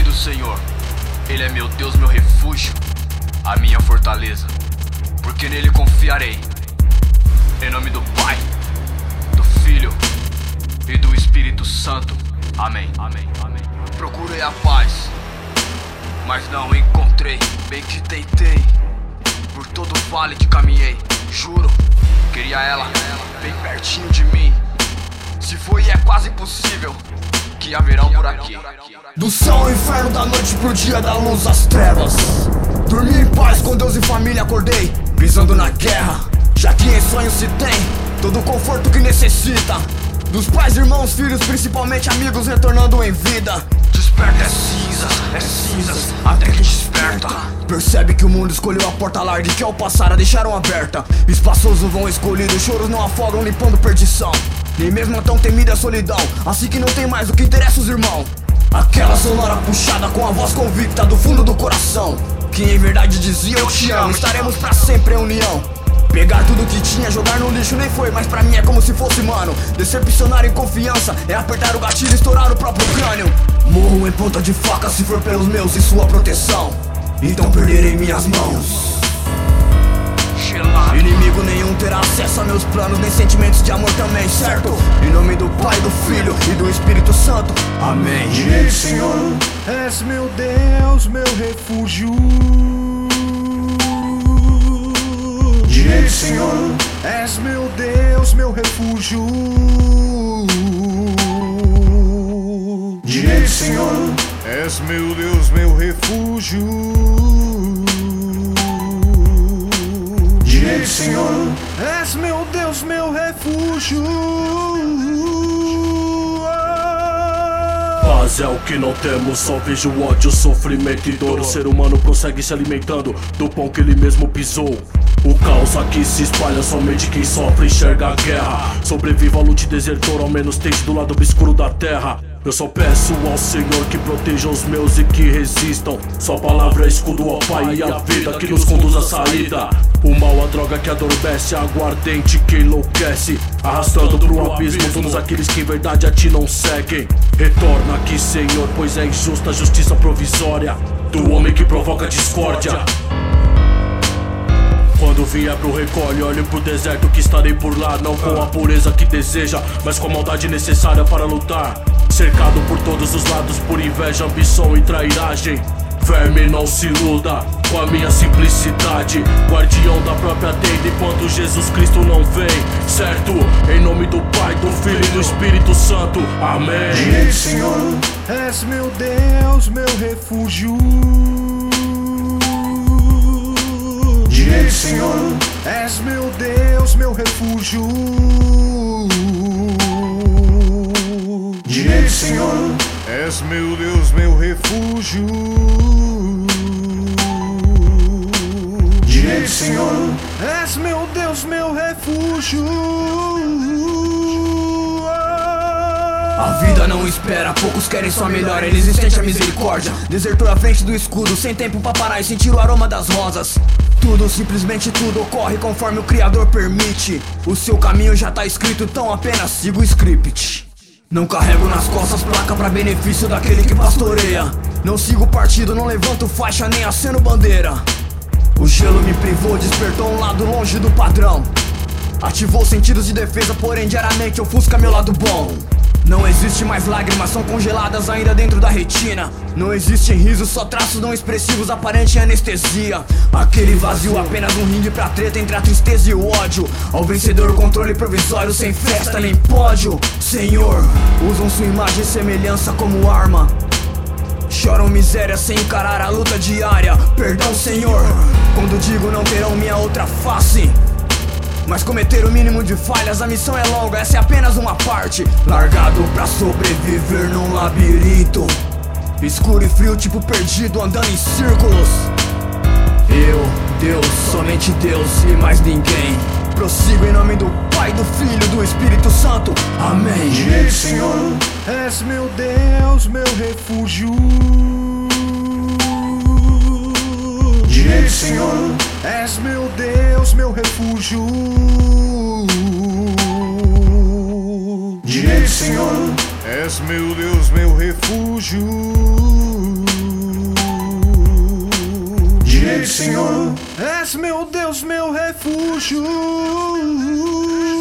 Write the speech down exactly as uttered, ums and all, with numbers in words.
do Senhor. Ele é meu Deus, meu refúgio, a minha fortaleza, porque nele confiarei. Em nome do Pai, do Filho e do Espírito Santo. Amém. Amém. Amém. Procurei a paz, mas não encontrei. Bem que tentei, por todo o vale que caminhei. Juro, queria ela bem pertinho de mim. Se foi e é quase impossível, que haverá um por aqui. Do céu ao inferno, da noite pro dia, da luz às trevas. Dormi em paz com Deus e família, acordei pisando na guerra. Já que em sonhos se tem todo o conforto que necessita. Dos pais, irmãos, filhos, principalmente amigos, retornando em vida. Desperta é cinzas, é cinzas, até que desperta. Percebe que o mundo escolheu a porta larga e que ao passar a deixaram aberta. Espaçoso vão escolhidos, choros não afogam, limpando perdição. Nem mesmo a tão temida solidão, assim que não tem mais o que interessa os irmãos. Aquela sonora puxada com a voz convicta do fundo do coração, que em verdade dizia: eu te amo, estaremos pra sempre em união. Pegar tudo que tinha, jogar no lixo nem foi, mas pra mim é como se fosse mano. Decepcionar em confiança é apertar o gatilho e estourar o próprio crânio. Morro em ponta de faca se for pelos meus e sua proteção, então perderei minhas mãos. Inimigo nenhum terá acesso a meus planos, nem sentimentos de amor também, certo? Em nome do Pai, do Filho e do Espírito Santo. Amém. Diz, Senhor, és meu Deus, meu refúgio. Diz, Senhor, és meu Deus, meu refúgio. Diz, Senhor, és meu Deus, meu refúgio. Diz, Senhor, és meu Deus, meu refúgio. Paz é o que não temos, só vejo ódio, sofrimento e dor. O ser humano prossegue se alimentando do pão que ele mesmo pisou. O caos aqui se espalha, somente quem sofre enxerga a guerra. Sobreviva à luta e desertor, ao menos tente do lado obscuro da terra. Eu só peço ao Senhor que proteja os meus e que resistam. Sua palavra é escudo ao Pai e a vida que nos conduz à saída. O mal, a droga que adormece, a aguardente que enlouquece, arrastando pro abismo todos aqueles que em verdade a ti não seguem. Retorna aqui, Senhor, pois é injusta a justiça provisória do homem que provoca discórdia. Quando vier pro recolhe, olhe pro deserto que estarei por lá. Não com a pureza que deseja, mas com a maldade necessária para lutar. Cercado por todos os lados por inveja, ambição e trairagem. Verme, não se iluda com a minha simplicidade. Guardião da própria tenda enquanto Jesus Cristo não vem, certo? Em nome do Pai, do Filho e do Espírito Santo. Amém. Diz, Senhor, és meu Deus, meu refúgio. Diz, Senhor, és meu Deus, meu refúgio. Diz, Senhor, és meu Deus, meu refúgio. Diz, Senhor, és meu Deus, meu refúgio. A vida não espera, poucos querem sua melhora, inexistente a misericórdia. Desertor à frente do escudo, sem tempo pra parar e sentir o aroma das rosas. Tudo, simplesmente tudo ocorre conforme o Criador permite. O seu caminho já tá escrito, então apenas siga o script. Não carrego nas costas placa pra benefício daquele que pastoreia. Não sigo partido, não levanto faixa nem aceno bandeira. O gelo me privou, despertou um lado longe do padrão. Ativou sentidos de defesa, porém diariamente ofusca meu lado bom. Não existe mais lágrimas, são congeladas ainda dentro da retina. Não existe riso, só traços não expressivos, aparente anestesia. Aquele vazio, apenas um ringue pra treta entre a tristeza e o ódio. Ao vencedor, controle provisório, sem festa nem pódio. Senhor, usam sua imagem e semelhança como arma. Choram miséria sem encarar a luta diária. Perdão, Senhor, quando digo não terão minha outra face. Mas cometer o mínimo de falhas, a missão é longa, essa é apenas uma parte. Largado pra sobreviver num labirinto escuro e frio, tipo perdido, andando em círculos. Eu, Deus, somente Deus e mais ninguém. Prossigo em nome do Pai, do Filho e do Espírito Santo. Amém. Diz, Senhor, és meu Deus, meu refúgio. Diz, Senhor, és meu Deus, meu refúgio. Diz, Senhor, és meu Deus, meu refúgio. Ei, Senhor, és meu Deus, meu refúgio.